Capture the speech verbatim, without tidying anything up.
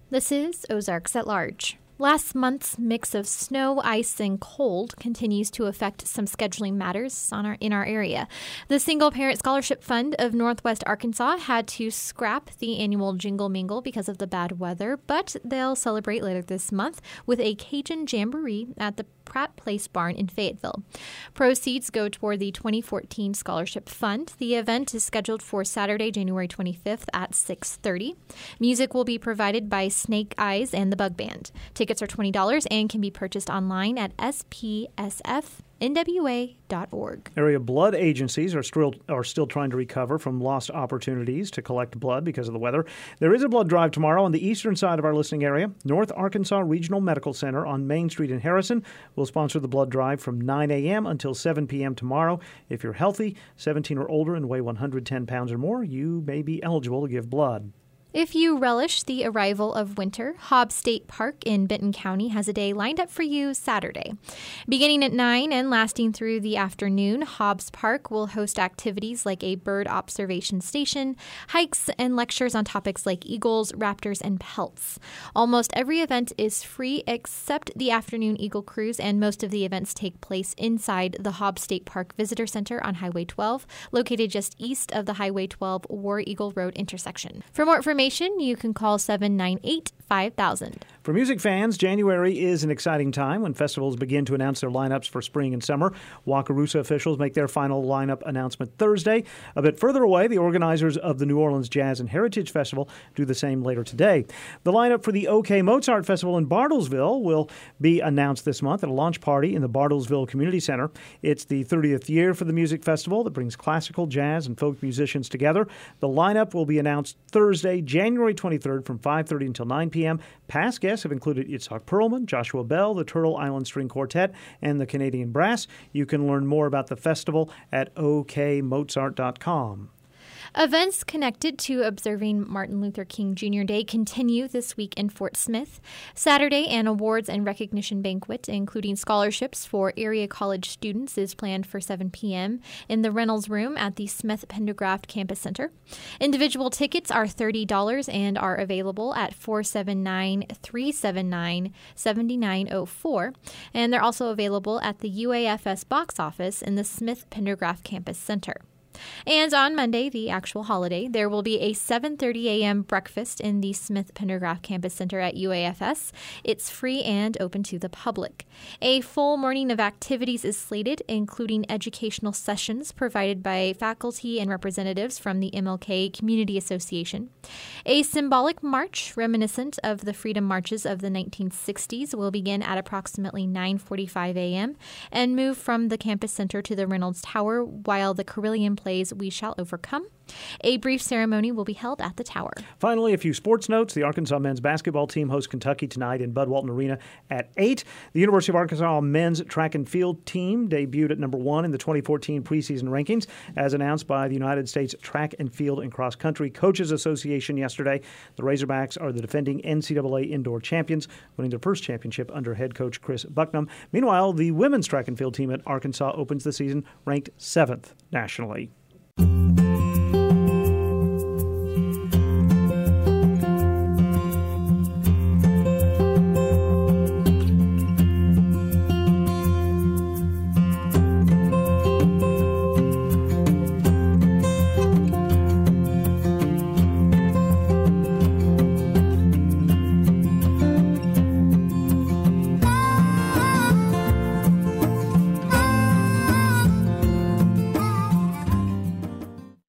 This is Ozarks at Large. Last month's mix of snow, ice, and cold continues to affect some scheduling matters on our, in our area. The Single Parent Scholarship Fund of Northwest Arkansas had to scrap the annual Jingle Mingle because of the bad weather, but they'll celebrate later this month with a Cajun Jamboree at the Pratt Place Barn in Fayetteville. Proceeds go toward the twenty fourteen Scholarship Fund. The event is scheduled for Saturday, January twenty-fifth at six thirty. Music will be provided by Snake Eyes and the Bug Band. Tickets are twenty dollars and can be purchased online at S P S F N W A dot org. Area blood agencies are still are still trying to recover from lost opportunities to collect blood because of the weather. There is a blood drive tomorrow on the eastern side of our listening area. North Arkansas Regional Medical Center on Main Street in Harrison will sponsor the blood drive from nine a.m. until seven p.m. tomorrow. If you're healthy, seventeen or older, and weigh one hundred ten pounds or more, you may be eligible to give blood. If you relish the arrival of winter, Hobbs State Park in Benton County has a day lined up for you Saturday. Beginning at nine and lasting through the afternoon, Hobbs Park will host activities like a bird observation station, hikes, and lectures on topics like eagles, raptors, and pelts. Almost every event is free except the afternoon Eagle Cruise, and most of the events take place inside the Hobbs State Park Visitor Center on Highway twelve, located just east of the Highway twelve War Eagle Road intersection. For more information, you can call seven nine eight, five thousand. For music fans, January is an exciting time when festivals begin to announce their lineups for spring and summer. Wakarusa officials make their final lineup announcement Thursday. A bit further away, the organizers of the New Orleans Jazz and Heritage Festival do the same later today. The lineup for the OK Mozart Festival in Bartlesville will be announced this month at a launch party in the Bartlesville Community Center. It's the thirtieth year for the music festival that brings classical, jazz, and folk musicians together. The lineup will be announced Thursday, January twenty-third from five thirty until nine p.m. Past guests have included Itzhak Perlman, Joshua Bell, the Turtle Island String Quartet, and the Canadian Brass. You can learn more about the festival at o k mozart dot com. Events connected to observing Martin Luther King Junior Day continue this week in Fort Smith. Saturday, an awards and recognition banquet, including scholarships for area college students, is planned for seven p.m. in the Reynolds Room at the Smith Pendergraft Campus Center. Individual tickets are thirty dollars and are available at four seven nine, three seven nine, seven nine zero four, and they're also available at the U A F S box office in the Smith Pendergraft Campus Center. And on Monday, the actual holiday, there will be a seven thirty a.m. breakfast in the Smith Pendergraft Campus Center at U A F S. It's free and open to the public. A full morning of activities is slated, including educational sessions provided by faculty and representatives from the M L K Community Association. A symbolic march reminiscent of the freedom marches of the nineteen sixties will begin at approximately nine forty-five a.m. and move from the campus center to the Reynolds Tower while the Carillon plays We Shall Overcome. A brief ceremony will be held at the Tower. Finally, a few sports notes. The Arkansas men's basketball team hosts Kentucky tonight in Bud Walton Arena at eight. The University of Arkansas men's track and field team debuted at number one in the twenty fourteen preseason rankings, as announced by the United States Track and Field and Cross Country Coaches Association yesterday. The Razorbacks are the defending N C double A indoor champions, winning their first championship under head coach Chris Bucknam. Meanwhile, the women's track and field team at Arkansas opens the season ranked seventh nationally.